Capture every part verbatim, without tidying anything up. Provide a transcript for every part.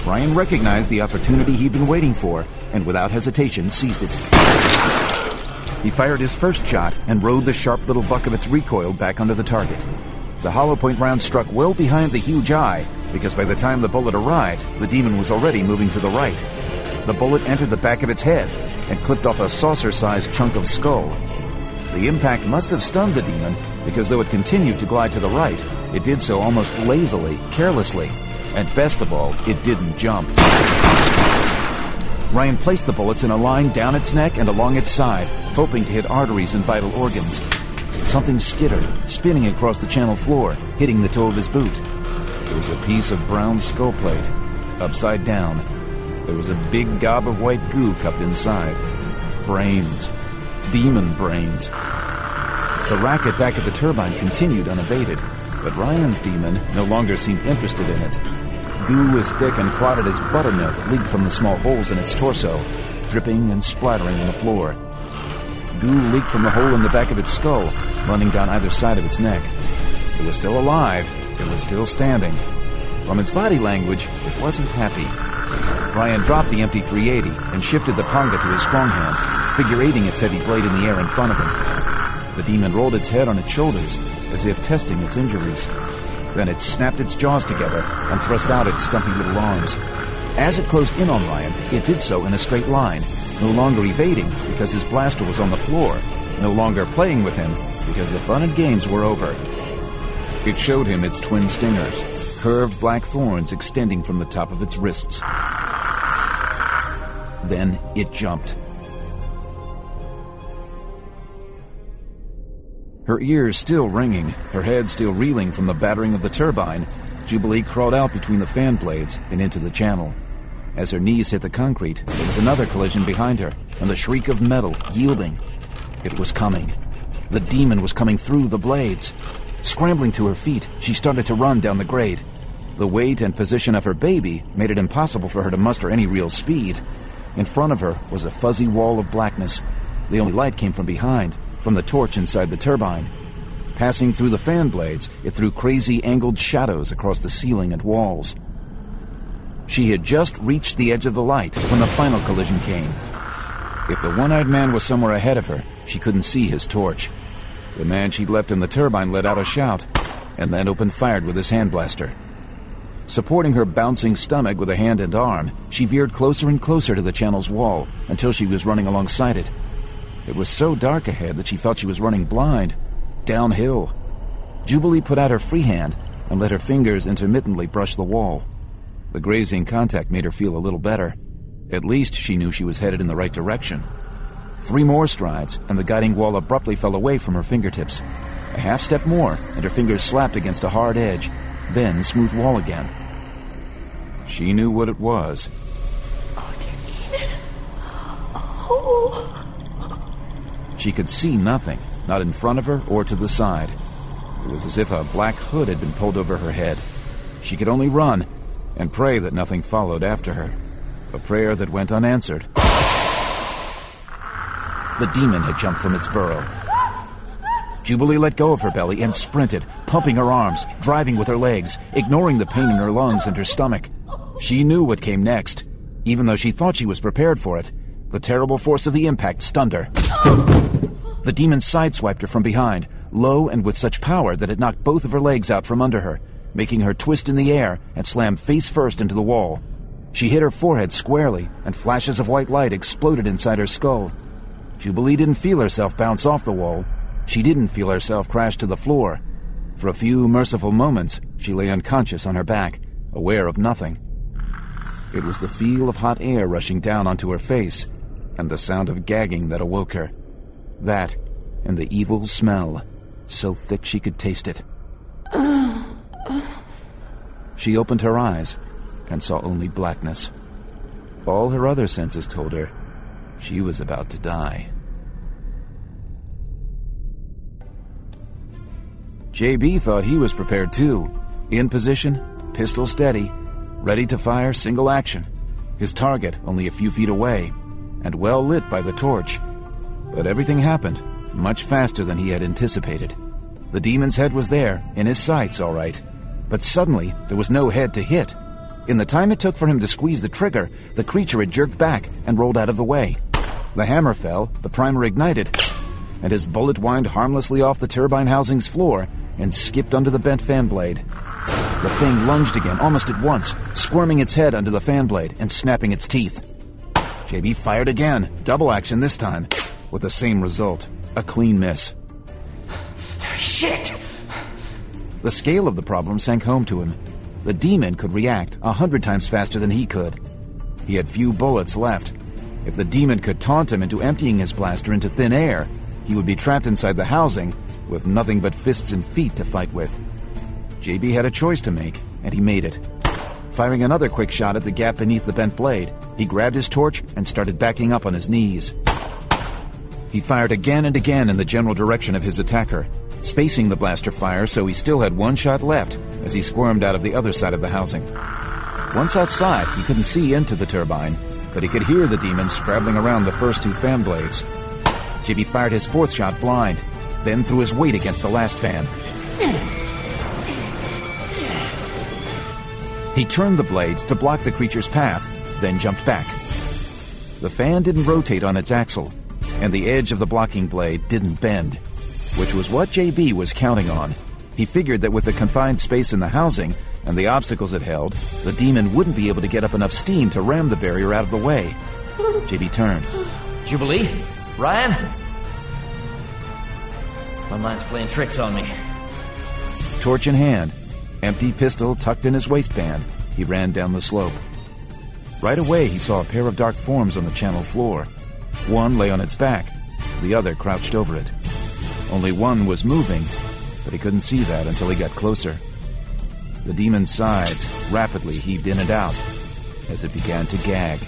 Ryan recognized the opportunity he'd been waiting for, and without hesitation seized it. He fired his first shot and rode the sharp little buck of its recoil back under the target. The hollow point round struck well behind the huge eye, because by the time the bullet arrived, the demon was already moving to the right. The bullet entered the back of its head and clipped off a saucer-sized chunk of skull. The impact must have stunned the demon, because though it continued to glide to the right, it did so almost lazily, carelessly, and best of all, it didn't jump. Ryan placed the bullets in a line down its neck and along its side, hoping to hit arteries and vital organs. Something skittered, spinning across the channel floor, hitting the toe of his boot. It was a piece of brown skull plate, upside down. There was a big gob of white goo cupped inside. Brains. Demon brains. The racket back at the turbine continued unabated, but Ryan's demon no longer seemed interested in it. Goo as thick and clotted as buttermilk leaked from the small holes in its torso, dripping and splattering on the floor. Goo leaked from the hole in the back of its skull, running down either side of its neck. It was still alive. It was still standing. From its body language, it wasn't happy. Ryan dropped the empty three eighty and shifted the panga to his strong hand, figure eighting its heavy blade in the air in front of him. The demon rolled its head on its shoulders, as if testing its injuries. Then it snapped its jaws together and thrust out its stumpy little arms. As it closed in on Ryan, it did so in a straight line, no longer evading because his blaster was on the floor, no longer playing with him because the fun and games were over. It showed him its twin stingers, curved black thorns extending from the top of its wrists. Then it jumped. Her ears still ringing, her head still reeling from the battering of the turbine, Jubilee crawled out between the fan blades and into the channel. As her knees hit the concrete, there was another collision behind her, and the shriek of metal, yielding. It was coming. The demon was coming through the blades. Scrambling to her feet, she started to run down the grade. The weight and position of her baby made it impossible for her to muster any real speed. In front of her was a fuzzy wall of blackness. The only light came from behind, from the torch inside the turbine. Passing through the fan blades, it threw crazy angled shadows across the ceiling and walls. She had just reached the edge of the light when the final collision came. If the one-eyed man was somewhere ahead of her, she couldn't see his torch. The man she'd left in the turbine let out a shout, and then opened fire with his hand blaster. Supporting her bouncing stomach with a hand and arm, she veered closer and closer to the channel's wall until she was running alongside it. It was so dark ahead that she felt she was running blind, downhill. Jubilee put out her free hand and let her fingers intermittently brush the wall. The grazing contact made her feel a little better. At least she knew she was headed in the right direction. Three more strides, and the guiding wall abruptly fell away from her fingertips. A half step more, and her fingers slapped against a hard edge, then smooth wall again. She knew what it was. Oh, dear. Oh. She could see nothing, not in front of her or to the side. It was as if a black hood had been pulled over her head. She could only run and pray that nothing followed after her. A prayer that went unanswered. The demon had jumped from its burrow. Jubilee let go of her belly and sprinted, pumping her arms, driving with her legs, ignoring the pain in her lungs and her stomach. She knew what came next. Even though she thought she was prepared for it, the terrible force of the impact stunned her. The demon sideswiped her from behind, low and with such power that it knocked both of her legs out from under her, making her twist in the air and slam face first into the wall. She hit her forehead squarely, and flashes of white light exploded inside her skull. Jubilee didn't feel herself bounce off the wall. She didn't feel herself crash to the floor. For a few merciful moments, she lay unconscious on her back, aware of nothing. It was the feel of hot air rushing down onto her face, and the sound of gagging that awoke her. That, and the evil smell, so thick she could taste it. She opened her eyes and saw only blackness. All her other senses told her she was about to die. J B thought he was prepared too. In position, pistol steady, ready to fire single action. His target only a few feet away, and well lit by the torch. But everything happened much faster than he had anticipated. The demon's head was there, in his sights, all right. But suddenly, there was no head to hit. In the time it took for him to squeeze the trigger, the creature had jerked back and rolled out of the way. The hammer fell, the primer ignited, and his bullet whined harmlessly off the turbine housing's floor and skipped under the bent fan blade. The thing lunged again almost at once, squirming its head under the fan blade and snapping its teeth. J B fired again, double action this time, with the same result, a clean miss. Shit! The scale of the problem sank home to him. The demon could react a hundred times faster than he could. He had few bullets left. If the demon could taunt him into emptying his blaster into thin air, he would be trapped inside the housing with nothing but fists and feet to fight with. J B had a choice to make, and he made it. Firing another quick shot at the gap beneath the bent blade, he grabbed his torch and started backing up on his knees. He fired again and again in the general direction of his attacker, spacing the blaster fire so he still had one shot left as he squirmed out of the other side of the housing. Once outside, he couldn't see into the turbine, but he could hear the demon scrabbling around the first two fan blades. J B fired his fourth shot blind, then threw his weight against the last fan. He turned the blades to block the creature's path, then jumped back. The fan didn't rotate on its axle, and the edge of the blocking blade didn't bend, which was what J B was counting on. He figured that with the confined space in the housing and the obstacles it held, the demon wouldn't be able to get up enough steam to ram the barrier out of the way. J B turned. Jubilee? Ryan? My mind's playing tricks on me. Torch in hand, empty pistol tucked in his waistband, he ran down the slope. Right away, he saw a pair of dark forms on the channel floor. One lay on its back, the other crouched over it. Only one was moving, but he couldn't see that until he got closer. The demon's sides rapidly heaved in and out as it began to gag.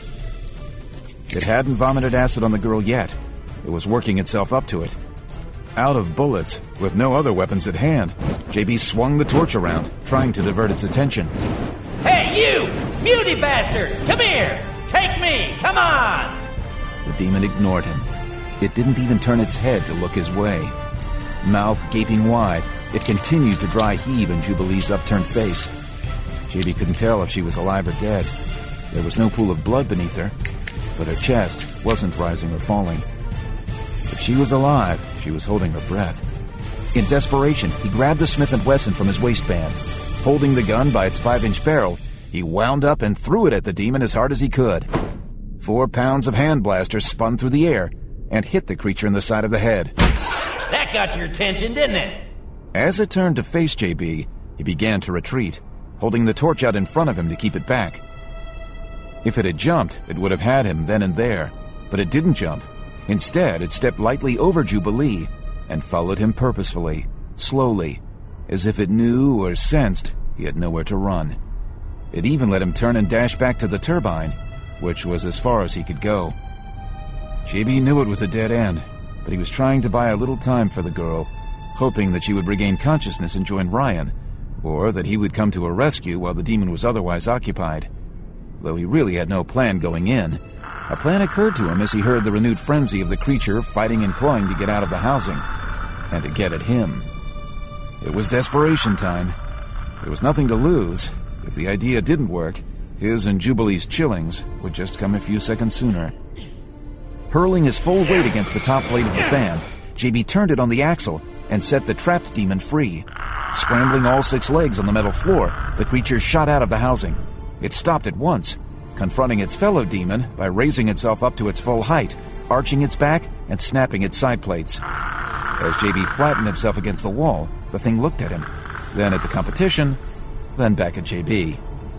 It hadn't vomited acid on the girl yet. It was working itself up to it. Out of bullets, with no other weapons at hand, J B swung the torch around, trying to divert its attention. Hey, you! Beauty bastard! Come here! Take me! Come on! The demon ignored him. It didn't even turn its head to look his way. Mouth gaping wide, it continued to dry heave in Jubilee's upturned face. J B couldn't tell if she was alive or dead. There was no pool of blood beneath her, but her chest wasn't rising or falling. If she was alive, she was holding her breath. In desperation, he grabbed the Smith and Wesson from his waistband. Holding the gun by its five-inch barrel, he wound up and threw it at the demon as hard as he could. Four pounds of hand blaster spun through the air and hit the creature in the side of the head. That got your attention, didn't it? As it turned to face J B, he began to retreat, holding the torch out in front of him to keep it back. If it had jumped, it would have had him then and there, but it didn't jump. Instead, it stepped lightly over Jubilee and followed him purposefully, slowly, as if it knew or sensed he had nowhere to run. It even let him turn and dash back to the turbine, which was as far as he could go. J B knew it was a dead end, but he was trying to buy a little time for the girl, hoping that she would regain consciousness and join Ryan, or that he would come to her rescue while the demon was otherwise occupied. Though he really had no plan going in, a plan occurred to him as he heard the renewed frenzy of the creature fighting and clawing to get out of the housing, and to get at him. It was desperation time. There was nothing to lose. If the idea didn't work, his and Jubilee's chillings would just come a few seconds sooner. Hurling his full weight against the top blade of the fan, J B turned it on the axle and set the trapped demon free. Scrambling all six legs on the metal floor, the creature shot out of the housing. It stopped at once, confronting its fellow demon by raising itself up to its full height, arching its back and snapping its side plates. As J B flattened himself against the wall, the thing looked at him, then at the competition, then back at J B.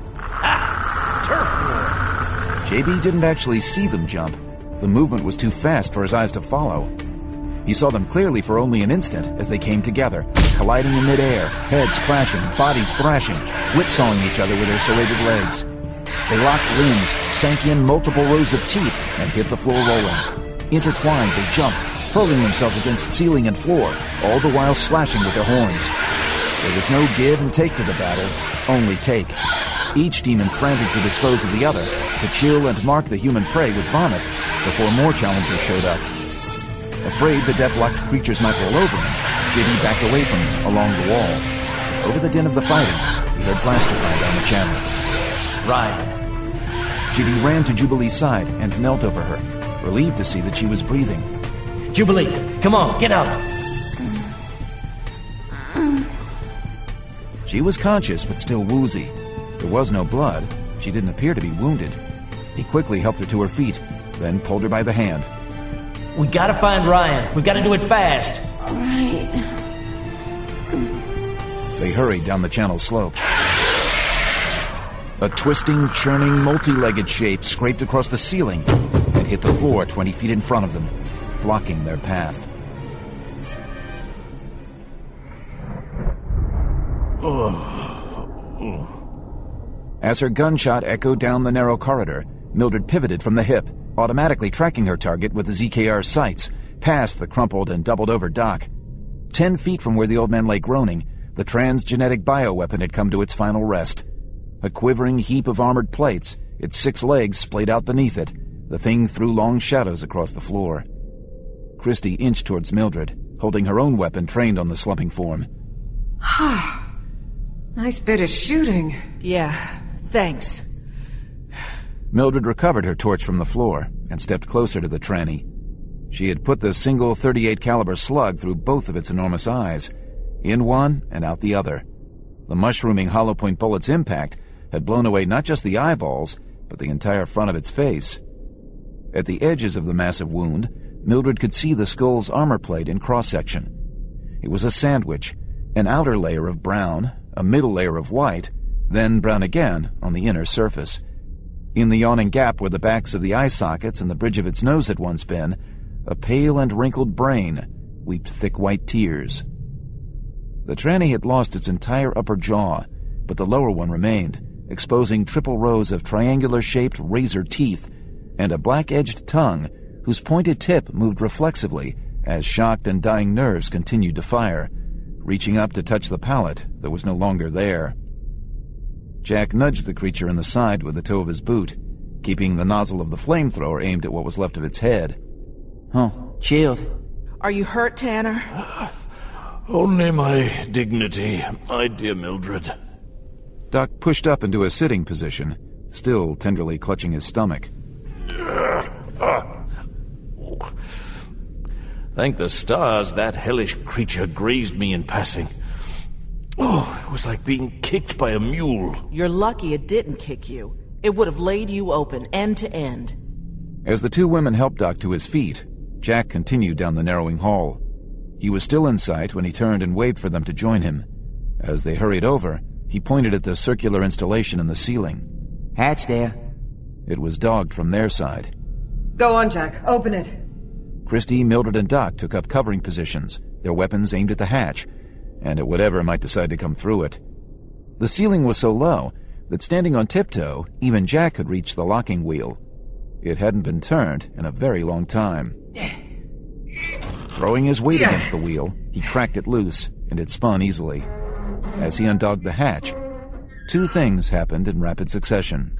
Ah, turf war! J B didn't actually see them jump. The movement was too fast for his eyes to follow. He saw them clearly for only an instant as they came together, colliding in midair, heads clashing, bodies thrashing, whipsawing each other with their serrated legs. They locked limbs, sank in multiple rows of teeth, and hit the floor rolling. Intertwined, they jumped, hurling themselves against ceiling and floor, all the while slashing with their horns. There was no give and take to the battle, only take. Each demon frantic to dispose of the other, to chill and mark the human prey with vomit, before more challengers showed up. Afraid the death-locked creatures might roll over him, J B backed away from him along the wall. Over the din of the fighting, he heard blaster fire down the channel. Ryan. Judy ran to Jubilee's side and knelt over her, relieved to see that she was breathing. Jubilee, come on, get up. She was conscious, but still woozy. There was no blood. She didn't appear to be wounded. He quickly helped her to her feet, then pulled her by the hand. We gotta find Ryan. We gotta do it fast. All right. They hurried down the channel slope. A twisting, churning, multi-legged shape scraped across the ceiling and hit the floor twenty feet in front of them, blocking their path. As her gunshot echoed down the narrow corridor, Mildred pivoted from the hip, automatically tracking her target with the Z K R's sights, past the crumpled and doubled-over Doc. Ten feet from where the old man lay groaning, the transgenetic bioweapon had come to its final rest. A quivering heap of armored plates, its six legs splayed out beneath it, the thing threw long shadows across the floor. Christy inched towards Mildred, holding her own weapon trained on the slumping form. Nice bit of shooting. Yeah, thanks. Mildred recovered her torch from the floor and stepped closer to the tranny. She had put the single thirty-eight caliber slug through both of its enormous eyes, in one and out the other. The mushrooming hollow point bullet's impact had blown away not just the eyeballs, but the entire front of its face. At the edges of the massive wound, Mildred could see the skull's armor plate in cross-section. It was a sandwich, an outer layer of brown, a middle layer of white, then brown again on the inner surface. In the yawning gap where the backs of the eye sockets and the bridge of its nose had once been, a pale and wrinkled brain wept thick white tears. The tranny had lost its entire upper jaw, but the lower one remained, exposing triple rows of triangular-shaped razor teeth and a black-edged tongue whose pointed tip moved reflexively as shocked and dying nerves continued to fire, reaching up to touch the palate that was no longer there. Jack nudged the creature in the side with the toe of his boot, keeping the nozzle of the flamethrower aimed at what was left of its head. Oh, shield. Are you hurt, Tanner? Only my dignity, my dear Mildred. Doc pushed up into a sitting position, still tenderly clutching his stomach. Thank the stars that hellish creature grazed me in passing. Oh, it was like being kicked by a mule. You're lucky it didn't kick you. It would have laid you open end to end. As the two women helped Doc to his feet, Jack continued down the narrowing hall. He was still in sight when he turned and waved for them to join him. As they hurried over, he pointed at the circular installation in the ceiling. Hatch there. It was dogged from their side. Go on, Jack. Open it. Christy, Mildred, and Doc took up covering positions, their weapons aimed at the hatch, and at whatever might decide to come through it. The ceiling was so low that standing on tiptoe, even Jack could reach the locking wheel. It hadn't been turned in a very long time. Throwing his weight against the wheel, he cracked it loose, and it spun easily. As he undogged the hatch, two things happened in rapid succession.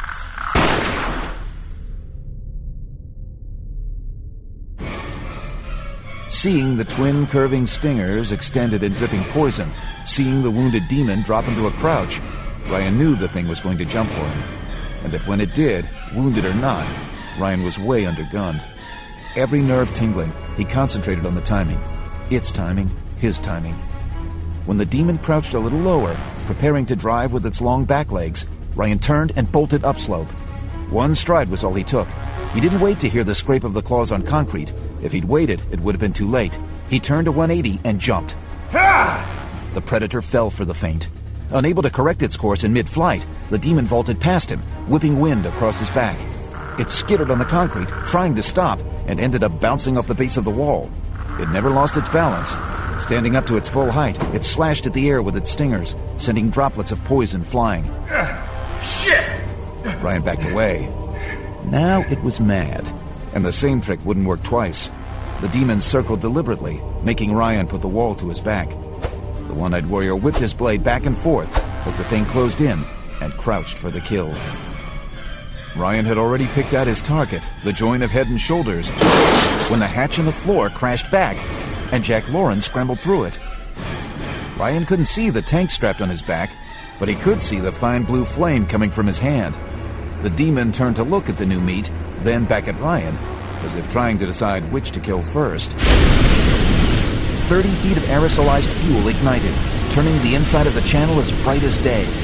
Seeing the twin curving stingers extended and dripping poison, seeing the wounded demon drop into a crouch, Ryan knew the thing was going to jump for him, and that when it did, wounded or not, Ryan was way undergunned. Every nerve tingling, he concentrated on the timing. Its timing, his timing. When the demon crouched a little lower, preparing to drive with its long back legs, Ryan turned and bolted upslope. One stride was all he took. He didn't wait to hear the scrape of the claws on concrete. If he'd waited, it would have been too late. He turned to one eighty and jumped. The predator fell for the feint. Unable to correct its course in mid-flight, the demon vaulted past him, whipping wind across his back. It skittered on the concrete, trying to stop, and ended up bouncing off the base of the wall. It never lost its balance. Standing up to its full height, it slashed at the air with its stingers, sending droplets of poison flying. Shit! Ryan backed away. Now it was mad, and the same trick wouldn't work twice. The demon circled deliberately, making Ryan put the wall to his back. The one-eyed warrior whipped his blade back and forth as the thing closed in and crouched for the kill. Ryan had already picked out his target, the joint of head and shoulders, when the hatch in the floor crashed back, and Jack Lawrence scrambled through it. Ryan couldn't see the tank strapped on his back, but he could see the fine blue flame coming from his hand. The demon turned to look at the new meat, then back at Ryan, as if trying to decide which to kill first. Thirty feet of aerosolized fuel ignited, turning the inside of the channel as bright as day.